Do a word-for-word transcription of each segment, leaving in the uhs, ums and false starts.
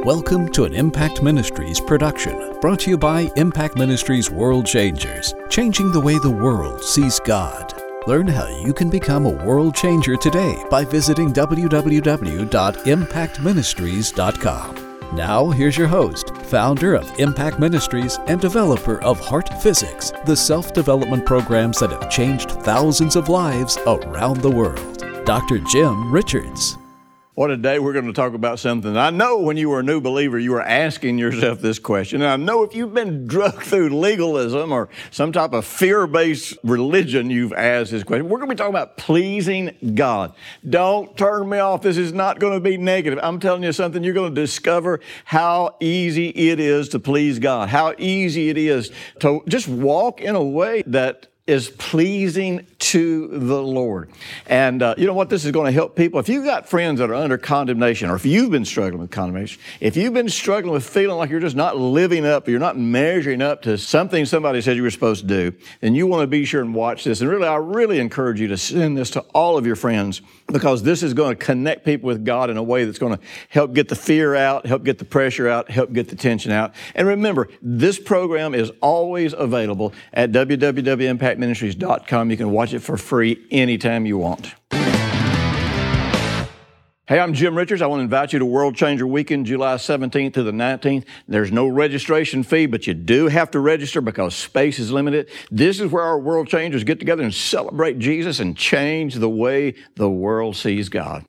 Welcome to an Impact Ministries production, brought to you by Impact Ministries World Changers, changing the way the world sees God. Learn how you can become a world changer today by visiting w w w dot impact ministries dot com. Now, here's your host, founder of Impact Ministries and developer of Heart Physics, the self-development programs that have changed thousands of lives around the world, Doctor Jim Richards. Well, today we're going to talk about something. I know when you were a new believer, you were asking yourself this question. And I know if you've been drugged through legalism or some type of fear-based religion, you've asked this question. We're going to be talking about pleasing God. Don't turn me off. This is not going to be negative. I'm telling you something. You're going to discover how easy it is to please God, how easy it is to just walk in a way that is pleasing to the Lord. And uh, you know what? This is going to help people. If you've got friends that are under condemnation, or if you've been struggling with condemnation, if you've been struggling with feeling like you're just not living up, you're not measuring up to something somebody said you were supposed to do, then you want to be sure and watch this. And really, I really encourage you to send this to all of your friends, because this is going to connect people with God in a way that's going to help get the fear out, help get the pressure out, help get the tension out. And remember, this program is always available at w w w dot impact ministries dot com. You can watch it for free anytime you want. Hey, I'm Jim Richards. I want to invite you to World Changer Weekend, July seventeenth to the nineteenth. There's no registration fee, but you do have to register because space is limited. This is where our world changers get together and celebrate Jesus and change the way the world sees God.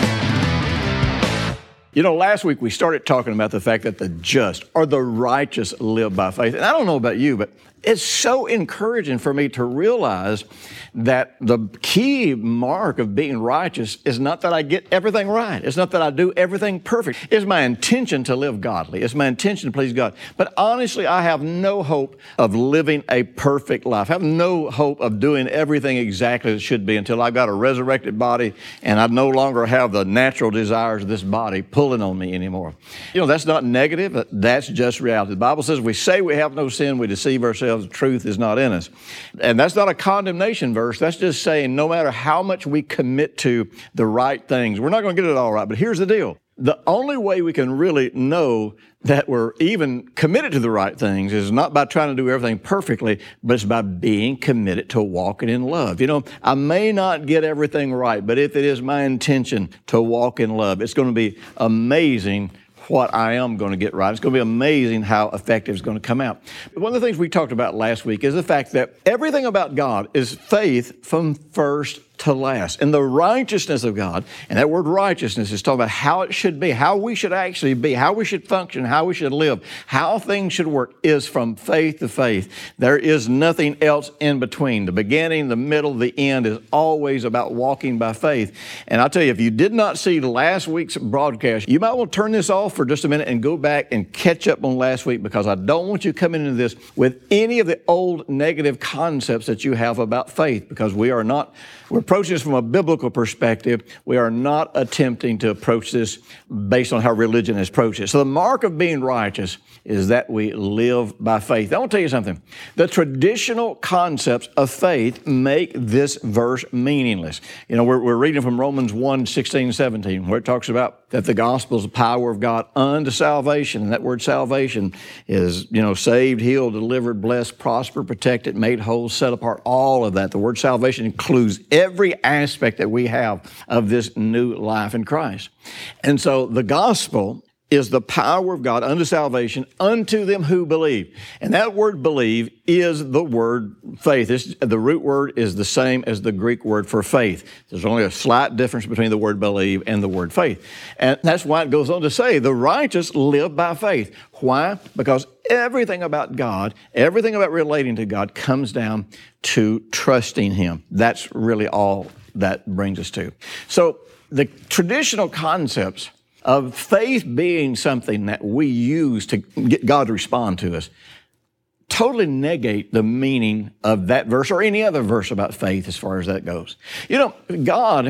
You know, last week we started talking about the fact that the just or the righteous live by faith. And I don't know about you, but it's so encouraging for me to realize that the key mark of being righteous is not that I get everything right. It's not that I do everything perfect. It's my intention to live godly. It's my intention to please God. But honestly, I have no hope of living a perfect life. I have no hope of doing everything exactly as it should be until I've got a resurrected body and I no longer have the natural desires of this body pulling on me anymore. You know, that's not negative. That's just reality. The Bible says we say we have no sin, we deceive ourselves. The truth is not in us. And that's not a condemnation verse. That's just saying no matter how much we commit to the right things, we're not going to get it all right. But here's the deal. The only way we can really know that we're even committed to the right things is not by trying to do everything perfectly, but it's by being committed to walking in love. You know, I may not get everything right, but if it is my intention to walk in love, it's going to be amazing what I am going to get right. It's going to be amazing how effective it's going to come out. One of the things we talked about last week is the fact that everything about God is faith from first to last. And the righteousness of God, and that word righteousness is talking about how it should be, how we should actually be, how we should function, how we should live, how things should work, is from faith to faith. There is nothing else in between. The beginning, the middle, the end is always about walking by faith. And I'll tell you, if you did not see last week's broadcast, you might want to turn this off for just a minute and go back and catch up on last week, because I don't want you coming into this with any of the old negative concepts that you have about faith, because we are not, we're approaching this from a biblical perspective. We are not attempting to approach this based on how religion has approached it. So the mark of being righteous is that we live by faith. I want to tell you something. The traditional concepts of faith make this verse meaningless. You know, we're, we're reading from Romans one, sixteen, seventeen, where it talks about that the gospel is the power of God unto salvation. And that word salvation is, you know, saved, healed, delivered, blessed, prospered, protected, made whole, set apart, all of that. The word salvation includes every aspect that we have of this new life in Christ. And so the gospel is the power of God unto salvation unto them who believe. And that word believe is the word faith. It's, the root word is the same as the Greek word for faith. There's only a slight difference between the word believe and the word faith. And that's why it goes on to say the righteous live by faith. Why? Because everything about God, everything about relating to God comes down to trusting Him. That's really all that brings us to. So the traditional concepts of faith being something that we use to get God to respond to us totally negate the meaning of that verse or any other verse about faith as far as that goes. You know, God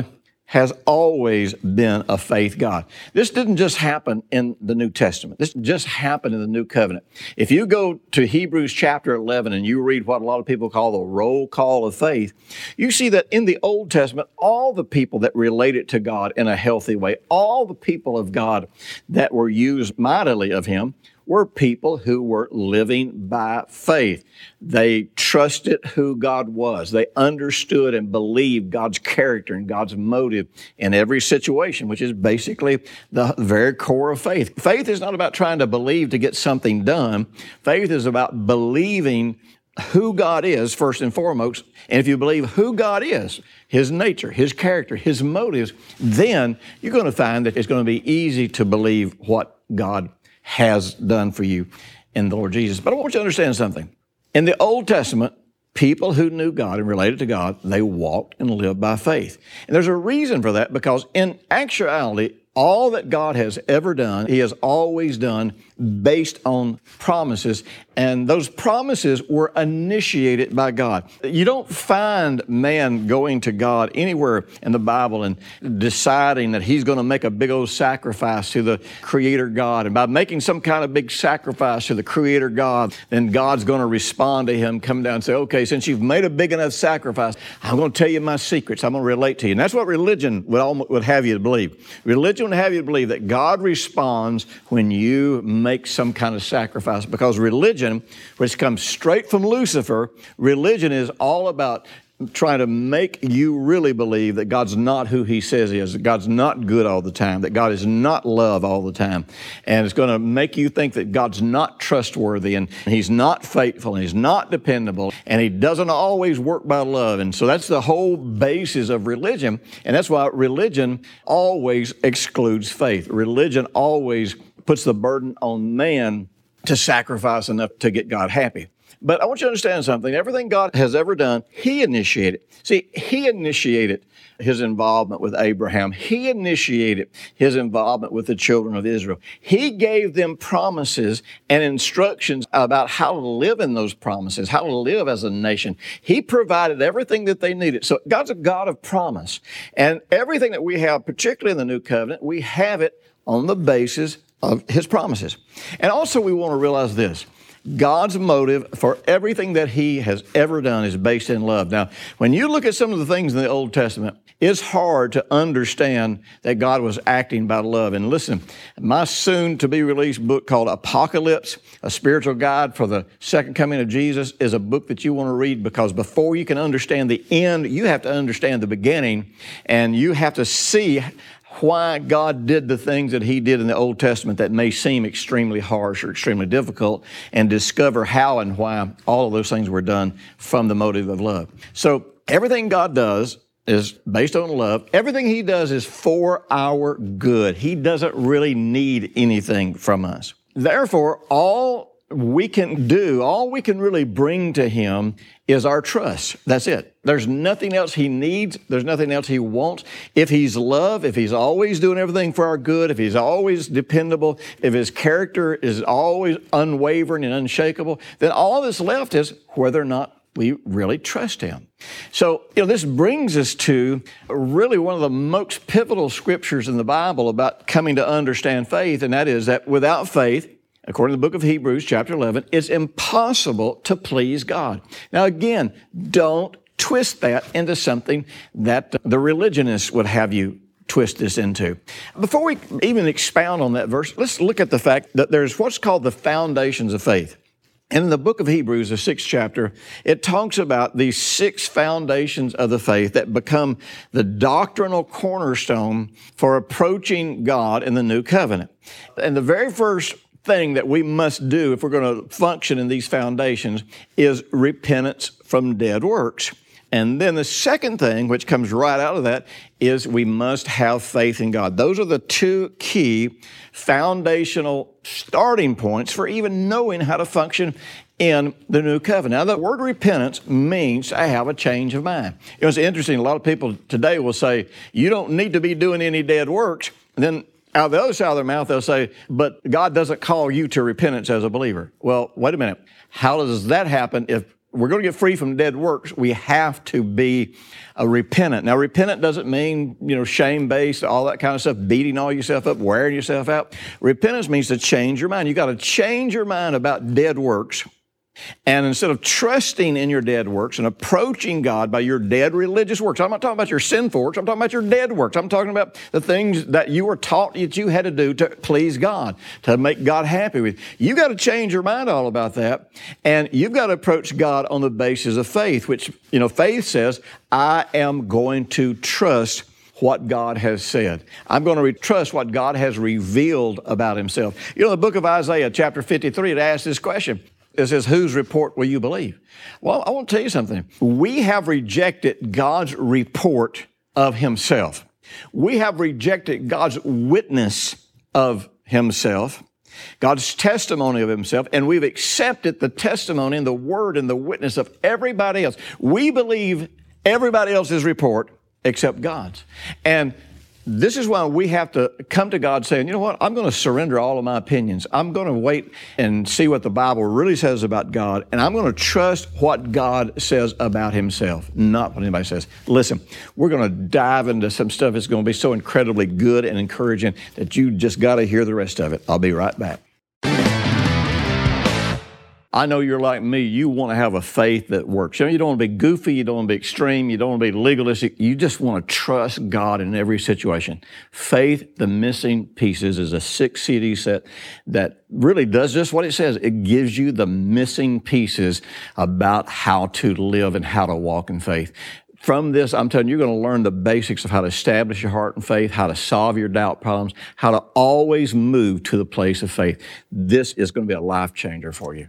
has always been a faith God. This didn't just happen in the New Testament. This just happened in the New Covenant. If you go to Hebrews chapter eleven and you read what a lot of people call the roll call of faith, you see that in the Old Testament, all the people that related to God in a healthy way, all the people of God that were used mightily of Him, were people who were living by faith. They trusted who God was. They understood and believed God's character and God's motive in every situation, which is basically the very core of faith. Faith is not about trying to believe to get something done. Faith is about believing who God is, first and foremost. And if you believe who God is, His nature, His character, His motives, then you're going to find that it's going to be easy to believe what God has done for you in the Lord Jesus. But I want you to understand something. In the Old Testament, people who knew God and related to God, they walked and lived by faith. And there's a reason for that, because in actuality, all that God has ever done, He has always done based on promises, and those promises were initiated by God. You don't find man going to God anywhere in the Bible and deciding that he's going to make a big old sacrifice to the Creator God, and by making some kind of big sacrifice to the Creator God, then God's going to respond to him, come down and say, okay, since you've made a big enough sacrifice, I'm going to tell you my secrets. I'm going to relate to you. And that's what religion would, almost, would have you to believe. Religion would have you to believe that God responds when you make some kind of sacrifice, because religion, which comes straight from Lucifer, religion is all about trying to make you really believe that God's not who He says He is, that God's not good all the time, that God is not love all the time. And it's going to make you think that God's not trustworthy, and He's not faithful, and He's not dependable, and He doesn't always work by love. And so that's the whole basis of religion. And that's why religion always excludes faith. Religion always puts the burden on man to sacrifice enough to get God happy. But I want you to understand something. Everything God has ever done, He initiated. See, He initiated His involvement with Abraham. He initiated His involvement with the children of Israel. He gave them promises and instructions about how to live in those promises, how to live as a nation. He provided everything that they needed. So God's a God of promise. And everything that we have, particularly in the New Covenant, we have it on the basis of His promises. And also we want to realize this. God's motive for everything that He has ever done is based in love. Now, when you look at some of the things in the Old Testament, it's hard to understand that God was acting by love. And listen, my soon-to-be-released book called Apocalypse, A Spiritual Guide for the Second Coming of Jesus, is a book that you want to read, because before you can understand the end, you have to understand the beginning, and you have to see why God did the things that He did in the Old Testament that may seem extremely harsh or extremely difficult, and discover how and why all of those things were done from the motive of love. So everything God does is based on love. Everything He does is for our good. He doesn't really need anything from us. Therefore, all we can do, all we can really bring to Him is our trust. That's it. There's nothing else He needs. There's nothing else He wants. If He's love, if He's always doing everything for our good, if He's always dependable, if His character is always unwavering and unshakable, then all that's left is whether or not we really trust Him. So, you know, this brings us to really one of the most pivotal scriptures in the Bible about coming to understand faith, and that is that without faith, according to the book of Hebrews, chapter eleven, it's impossible to please God. Now, again, don't twist that into something that the religionists would have you twist this into. Before we even expound on that verse, let's look at the fact that there's what's called the foundations of faith. And in the book of Hebrews, the sixth chapter, it talks about these six foundations of the faith that become the doctrinal cornerstone for approaching God in the new covenant. And the very first thing that we must do if we're going to function in these foundations is repentance from dead works. And then the second thing, which comes right out of that, is we must have faith in God. Those are the two key foundational starting points for even knowing how to function in the new covenant. Now, the word repentance means I have a change of mind. You know, it's interesting. A lot of people today will say, you don't need to be doing any dead works. And then out the other side of their mouth, they'll say, but God doesn't call you to repentance as a believer. Well, wait a minute. How does that happen if we're going to get free from dead works, we have to be a repentant. Now, repentant doesn't mean, you know, shame-based, all that kind of stuff, beating all yourself up, wearing yourself out. Repentance means to change your mind. You got to change your mind about dead works. And instead of trusting in your dead works and approaching God by your dead religious works, I'm not talking about your sinful works, I'm talking about your dead works. I'm talking about the things that you were taught that you had to do to please God, to make God happy with you. You've got to change your mind all about that. And you've got to approach God on the basis of faith, which, you know, faith says, I am going to trust what God has said. I'm going to re- trust what God has revealed about Himself. You know, the book of Isaiah, chapter fifty-three, it asks this question. It says, whose report will you believe? Well, I want to tell you something. We have rejected God's report of Himself. We have rejected God's witness of Himself, God's testimony of Himself, and we've accepted the testimony and the word and the witness of everybody else. We believe everybody else's report except God's. And this is why we have to come to God saying, you know what, I'm going to surrender all of my opinions. I'm going to wait and see what the Bible really says about God, and I'm going to trust what God says about Himself, not what anybody says. Listen, we're going to dive into some stuff that's going to be so incredibly good and encouraging that you just got to hear the rest of it. I'll be right back. I know you're like me. You want to have a faith that works. You know, you don't want to be goofy. You don't want to be extreme. You don't want to be legalistic. You just want to trust God in every situation. Faith, the Missing Pieces, is a six C D set that really does just what it says. It gives you the missing pieces about how to live and how to walk in faith. From this, I'm telling you, you're going to learn the basics of how to establish your heart in faith, how to solve your doubt problems, how to always move to the place of faith. This is going to be a life changer for you.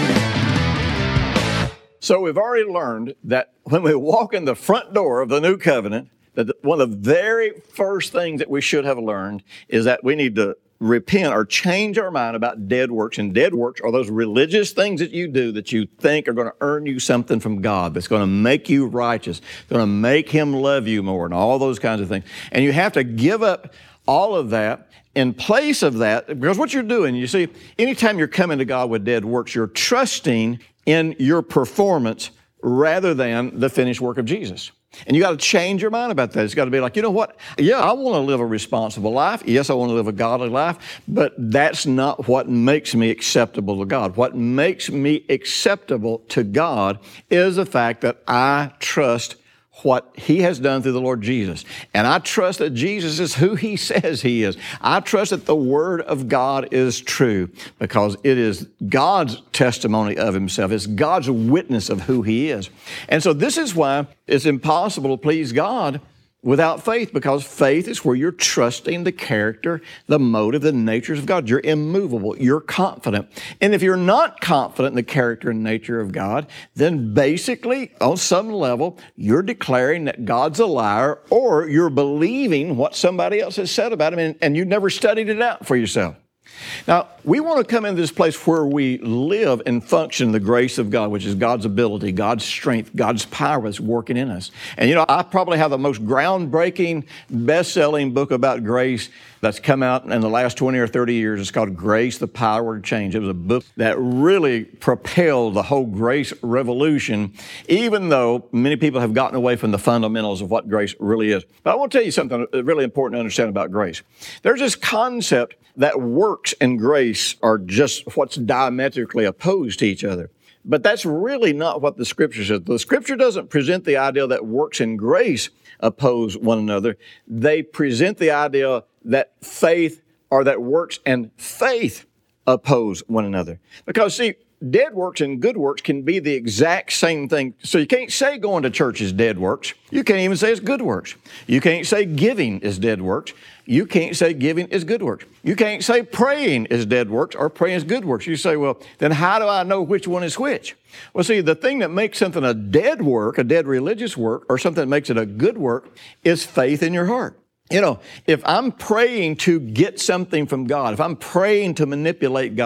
So we've already learned that when we walk in the front door of the new covenant, that one of the very first things that we should have learned is that we need to repent or change our mind about dead works. And dead works are those religious things that you do that you think are going to earn you something from God, that's going to make you righteous, going to make Him love you more, and all those kinds of things. And you have to give up all of that. In place of that, because what you're doing, you see, anytime you're coming to God with dead works, you're trusting in your performance rather than the finished work of Jesus. And you got to change your mind about that. It's got to be like, you know what? Yeah, I want to live a responsible life. Yes, I want to live a godly life, but that's not what makes me acceptable to God. What makes me acceptable to God is the fact that I trust what He has done through the Lord Jesus. And I trust that Jesus is who He says He is. I trust that the Word of God is true because it is God's testimony of Himself. It's God's witness of who He is. And so this is why it's impossible to please God without faith, because faith is where you're trusting the character, the motive, the natures of God. You're immovable. You're confident. And if you're not confident in the character and nature of God, then basically, on some level, you're declaring that God's a liar, or you're believing what somebody else has said about Him, and, and you've never studied it out for yourself. Now, we want to come into this place where we live and function in the grace of God, which is God's ability, God's strength, God's power that's working in us. And you know, I probably have the most groundbreaking, best-selling book about grace that's come out in the last twenty or thirty years. It's called Grace, the Power to Change. It was a book that really propelled the whole grace revolution, even though many people have gotten away from the fundamentals of what grace really is. But I want to tell you something really important to understand about grace. There's this concept that works and grace are just what's diametrically opposed to each other. But that's really not what the Scripture says. The Scripture doesn't present the idea that works and grace oppose one another. They present the idea that faith or that works and faith oppose one another. Because, see, dead works and good works can be the exact same thing. So you can't say going to church is dead works. You can't even say it's good works. You can't say giving is dead works. You can't say giving is good works. You can't say praying is dead works or praying is good works. You say, well, then how do I know which one is which? Well, see, the thing that makes something a dead work, a dead religious work, or something that makes it a good work is faith in your heart. You know, if I'm praying to get something from God, if I'm praying to manipulate God, if I'm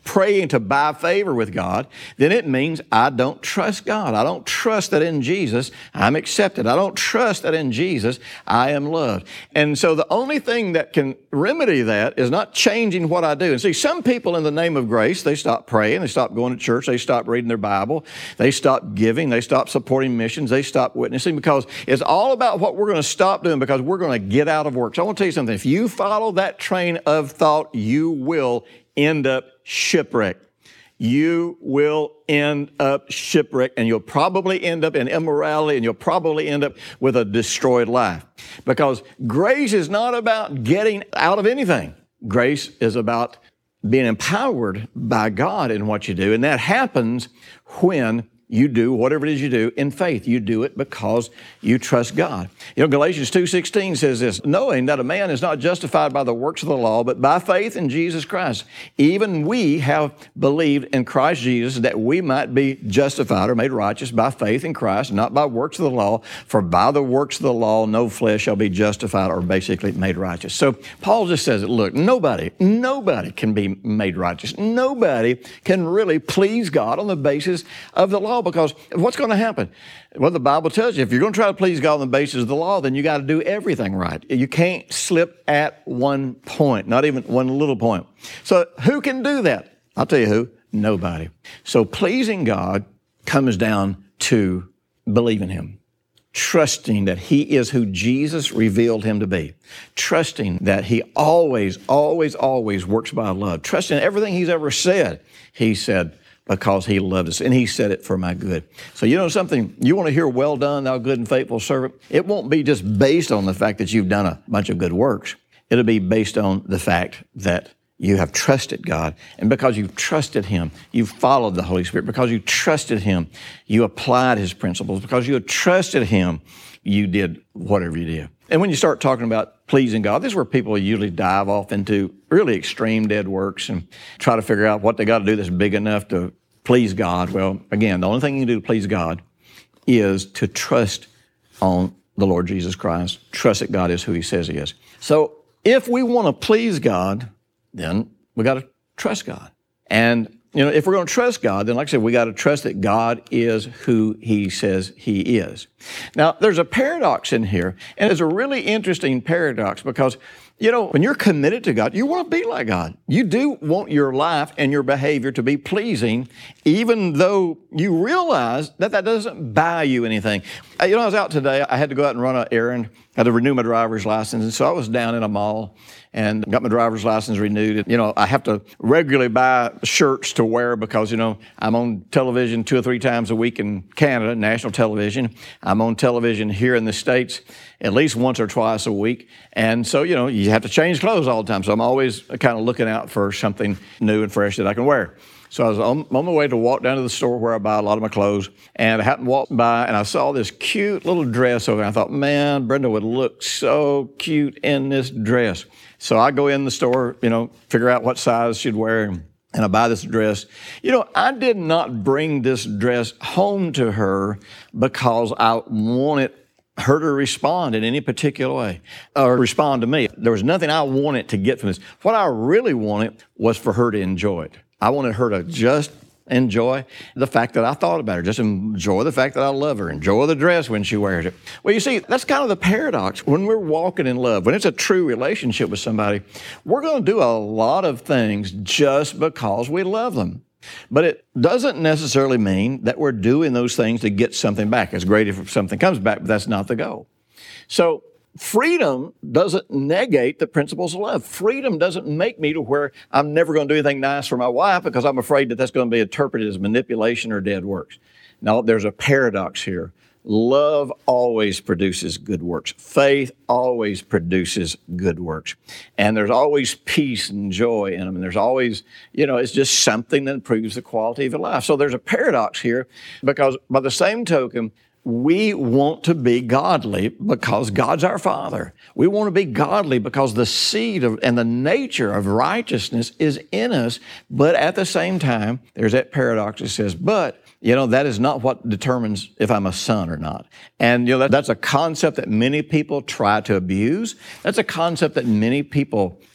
praying to buy favor with God, then it means I don't trust God. I don't trust that in Jesus I'm accepted. I don't trust that in Jesus I am loved. And so the only thing that can remedy that is not changing what I do. And see, some people in the name of grace, they stop praying, they stop going to church, they stop reading their Bible, they stop giving, they stop supporting missions, they stop witnessing, because it's all about what we're going to stop doing because we're going to get out of work. So I want to tell you something. If you follow that train of thought, you will end up shipwrecked. You will end up shipwrecked, and you'll probably end up in immorality, and you'll probably end up with a destroyed life. Because grace is not about getting out of anything. Grace is about being empowered by God in what you do, and that happens when you do whatever it is you do in faith. You do it because you trust God. You know, Galatians two sixteen says this, knowing that a man is not justified by the works of the law, but by faith in Jesus Christ. Even we have believed in Christ Jesus that we might be justified or made righteous by faith in Christ, not by works of the law. For by the works of the law, no flesh shall be justified or basically made righteous. So Paul just says it, look, nobody, nobody can be made righteous. Nobody can really please God on the basis of the law. Because what's going to happen? Well, the Bible tells you if you're going to try to please God on the basis of the law, then you got to do everything right. You can't slip at one point, not even one little point. So who can do that? I'll tell you who. Nobody. So pleasing God comes down to believing Him, trusting that He is who Jesus revealed Him to be, trusting that He always, always, always works by love, trusting everything He's ever said. He said, because He loved us, and He said it for my good. So you know something, you want to hear, well done, thou good and faithful servant? It won't be just based on the fact that you've done a bunch of good works. It'll be based on the fact that you have trusted God, and because you've trusted Him, you've followed the Holy Spirit. Because you trusted Him, you applied His principles. Because you had trusted Him, you did whatever you did. And when you start talking about pleasing God, this is where people usually dive off into really extreme dead works and try to figure out what they got to do that's big enough to please God. Well, again, the only thing you can do to please God is to trust on the Lord Jesus Christ, trust that God is who He says He is. So if we want to please God, then we got to trust God. And you know, if we're going to trust God, then like I said, we got to trust that God is who He says He is. Now, there's a paradox in here, and it's a really interesting paradox because, you know, when you're committed to God, you want to be like God. You do want your life and your behavior to be pleasing, even though you realize that that doesn't buy you anything. You know, I was out today. I had to go out and run an errand. I had to renew my driver's license, and so I was down in a mall and got my driver's license renewed. You know, I have to regularly buy shirts to wear because, you know, I'm on television two or three times a week in Canada, national television. I'm on television here in the States at least once or twice a week. And so, you know, you have to change clothes all the time. So I'm always kind of looking out for something new and fresh that I can wear. So I was on, on my way to walk down to the store where I buy a lot of my clothes, and I happened to walk by, and I saw this cute little dress over there. I thought, man, Brenda would look so cute in this dress. So I go in the store, you know, figure out what size she'd wear, and I buy this dress. You know, I did not bring this dress home to her because I wanted her to respond in any particular way or respond to me. There was nothing I wanted to get from this. What I really wanted was for her to enjoy it. I wanted her to just enjoy the fact that I thought about her, just enjoy the fact that I love her, enjoy the dress when she wears it. Well, you see, that's kind of the paradox. When we're walking in love, when it's a true relationship with somebody, we're going to do a lot of things just because we love them. But it doesn't necessarily mean that we're doing those things to get something back. It's great if something comes back, but that's not the goal. So freedom doesn't negate the principles of love. Freedom doesn't make me to where I'm never going to do anything nice for my wife because I'm afraid that that's going to be interpreted as manipulation or dead works. No, there's a paradox here. Love always produces good works. Faith always produces good works. And there's always peace and joy in them. And there's always, you know, it's just something that improves the quality of your life. So there's a paradox here because by the same token, we want to be godly because God's our Father. We want to be godly because the seed of, and the nature of righteousness is in us. But at the same time, there's that paradox that says, but, you know, that is not what determines if I'm a son or not. And, you know, that, that's a concept that many people try to abuse. That's a concept that many people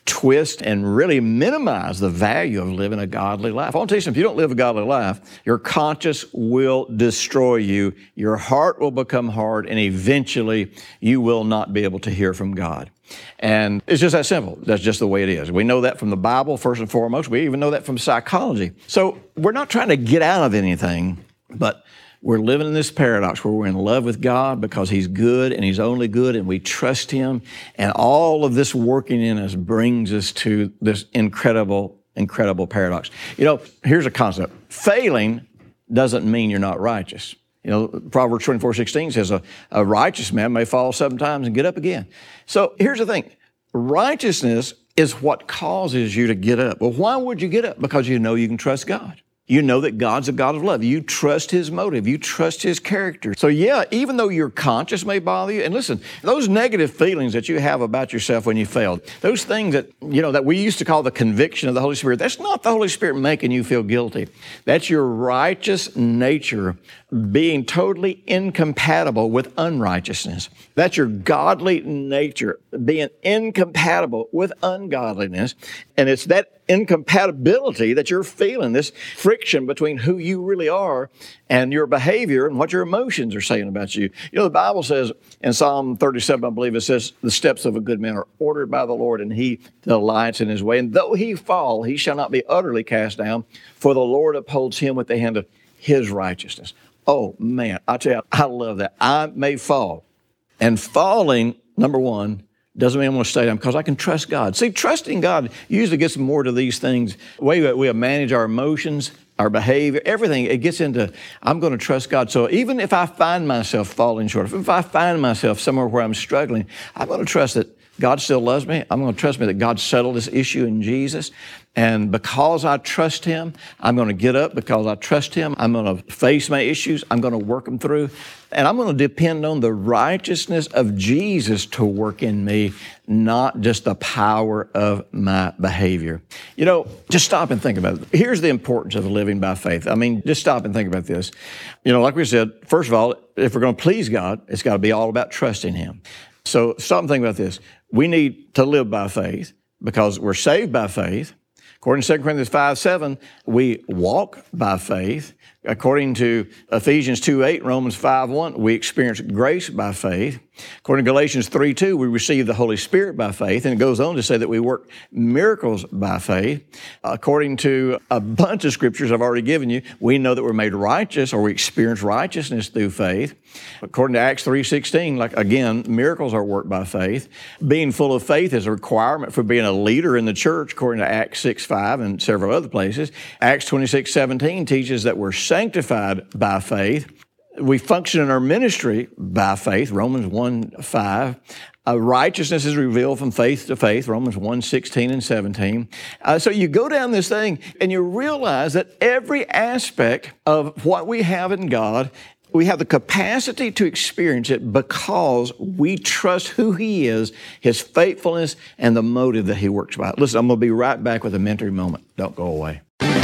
twist and really minimize the value of living a godly life. I want to tell you something, if you don't live a godly life, your conscience will destroy you, your heart will become hard, and eventually you will not be able to hear from God. And it's just that simple. That's just the way it is. We know that from the Bible, first and foremost. We even know that from psychology. So we're not trying to get out of anything, but we're living in this paradox where we're in love with God because He's good and He's only good and we trust Him. And all of this working in us brings us to this incredible, incredible paradox. You know, here's a concept. Failing doesn't mean you're not righteous. You know, Proverbs twenty-four sixteen says a, a righteous man may fall seven times and get up again. So here's the thing. Righteousness is what causes you to get up. Well, why would you get up? Because you know you can trust God. You know that God's a God of love. You trust His motive. You trust His character. So yeah, even though your conscience may bother you, and listen, those negative feelings that you have about yourself when you failed, those things that, you know, that we used to call the conviction of the Holy Spirit, that's not the Holy Spirit making you feel guilty. That's your righteous nature being totally incompatible with unrighteousness. That's your godly nature being incompatible with ungodliness. And it's that incompatibility that you're feeling, this friction between who you really are and your behavior and what your emotions are saying about you. You know, the Bible says in Psalm thirty-seven, I believe it says, the steps of a good man are ordered by the Lord and He delights in His way. And though he fall, he shall not be utterly cast down, for the Lord upholds him with the hand of His righteousness. Oh, man, I tell you, I love that. I may fall. And falling, number one, doesn't mean I'm going to stay down because I can trust God. See, trusting God usually gets more to these things. The way we manage our emotions, our behavior, everything, it gets into, I'm going to trust God. So even if I find myself falling short, if I find myself somewhere where I'm struggling, I'm going to trust that God still loves me. I'm going to trust me that God settled this issue in Jesus. And because I trust Him, I'm going to get up because I trust Him. I'm going to face my issues. I'm going to work them through. And I'm going to depend on the righteousness of Jesus to work in me, not just the power of my behavior. You know, just stop and think about it. Here's the importance of living by faith. I mean, just stop and think about this. You know, like we said, first of all, if we're going to please God, it's got to be all about trusting Him. So stop and think about this. We need to live by faith because we're saved by faith. According to Second Corinthians five seven, we walk by faith. According to Ephesians two eight, Romans five one, we experience grace by faith. According to Galatians three two, we receive the Holy Spirit by faith. And it goes on to say that we work miracles by faith. According to a bunch of scriptures I've already given you, we know that we're made righteous or we experience righteousness through faith. According to Acts three sixteen, like again, miracles are worked by faith. Being full of faith is a requirement for being a leader in the church, according to Acts six five and several other places. Acts twenty-six seventeen teaches that we're sanctified by faith. We function in our ministry by faith, Romans one five. Uh, righteousness is revealed from faith to faith, Romans one sixteen and seventeen. Uh, so you go down this thing and you realize that every aspect of what we have in God, we have the capacity to experience it because we trust who He is, His faithfulness, and the motive that He works by. Listen, I'm going to be right back with a mentoring moment. Don't go away.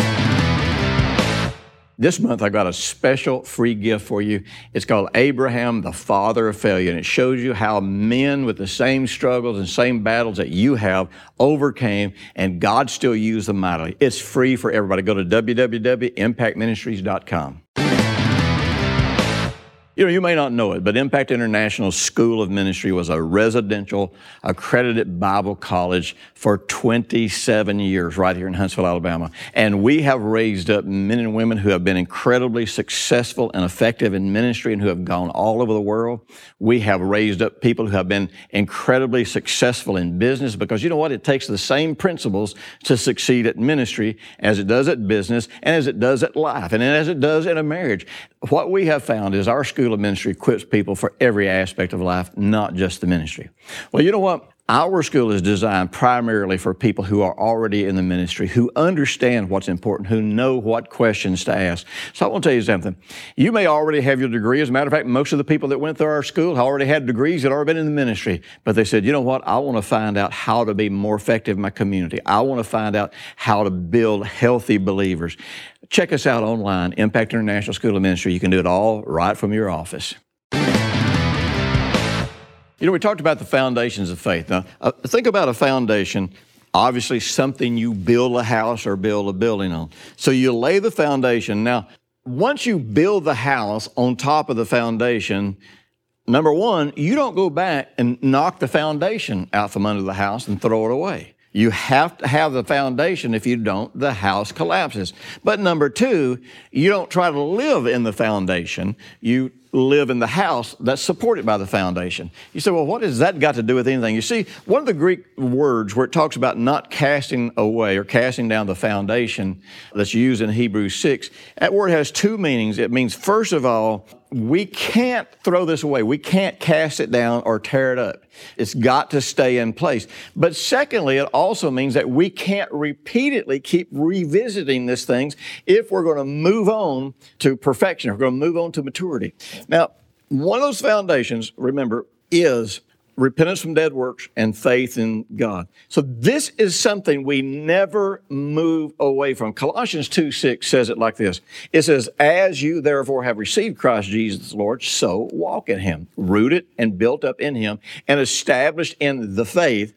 This month, I got a special free gift for you. It's called Abraham, the Father of Failure, and it shows you how men with the same struggles and same battles that you have overcame, and God still used them mightily. It's free for everybody. Go to w w w dot impact ministries dot com. You know, you may not know it, but Impact International School of Ministry was a residential accredited Bible college for twenty-seven years right here in Huntsville, Alabama. And we have raised up men and women who have been incredibly successful and effective in ministry and who have gone all over the world. We have raised up people who have been incredibly successful in business because you know what? It takes the same principles to succeed at ministry as it does at business and as it does at life and as it does in a marriage. What we have found is our school of ministry equips people for every aspect of life, not just the ministry. Well, you know what? Our school is designed primarily for people who are already in the ministry, who understand what's important, who know what questions to ask. So I want to tell you something. You may already have your degree. As a matter of fact, most of the people that went through our school already had degrees that had already been in the ministry. But they said, you know what? I want to find out how to be more effective in my community. I want to find out how to build healthy believers. Check us out online, Impact International School of Ministry. You can do it all right from your office. You know, we talked about the foundations of faith. Now, uh, think about a foundation obviously something you build a house or build a building on. So you lay the foundation. Now, once you build the house on top of the foundation, number one, you don't go back and knock the foundation out from under the house and throw it away. You have to have the foundation. If you don't, the house collapses. But number two, you don't try to live in the foundation. You live in the house that's supported by the foundation. You say, well, what has that got to do with anything? You see, one of the Greek words where it talks about not casting away or casting down the foundation that's used in Hebrews six, that word has two meanings. It means, first of all, we can't throw this away. We can't cast it down or tear it up. It's got to stay in place. But secondly, it also means that we can't repeatedly keep revisiting these things if we're going to move on to perfection, if we're going to move on to maturity. Now, one of those foundations, remember, is repentance from dead works and faith in God. So this is something we never move away from. Colossians two six says it like this. It says, as you therefore have received Christ Jesus the Lord, so walk in Him, rooted and built up in Him, and established in the faith,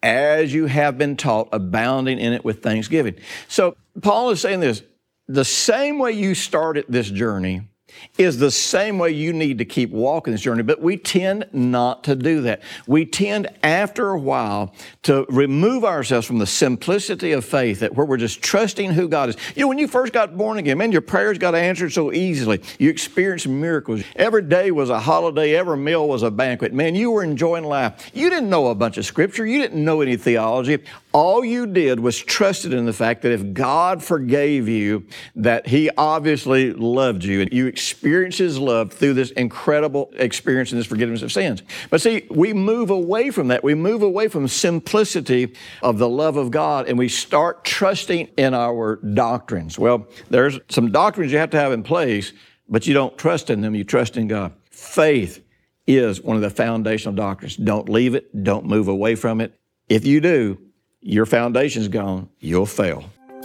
as you have been taught, abounding in it with thanksgiving. So Paul is saying this, the same way you started this journey is the same way you need to keep walking this journey, but we tend not to do that. We tend, after a while, to remove ourselves from the simplicity of faith, that where we're just trusting who God is. You know, when you first got born again, man, your prayers got answered so easily. You experienced miracles. Every day was a holiday. Every meal was a banquet. Man, you were enjoying life. You didn't know a bunch of Scripture. You didn't know any theology. All you did was trusted in the fact that if God forgave you, that He obviously loved you, and you experienced His love through this incredible experience and this forgiveness of sins. But see, we move away from that. We move away from simplicity of the love of God, and we start trusting in our doctrines. Well, there's some doctrines you have to have in place, but you don't trust in them. You trust in God. Faith is one of the foundational doctrines. Don't leave it. Don't move away from it. If you do, your foundation's gone, you'll fail.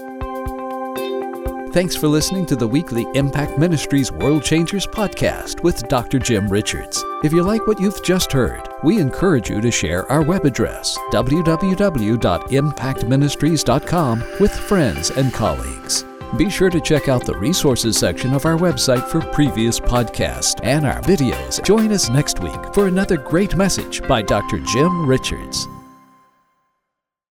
Thanks for listening to the weekly Impact Ministries World Changers podcast with Doctor Jim Richards. If you like what you've just heard, we encourage you to share our web address, w w w dot impact ministries dot com, with friends and colleagues. Be sure to check out the resources section of our website for previous podcasts and our videos. Join us next week for another great message by Doctor Jim Richards.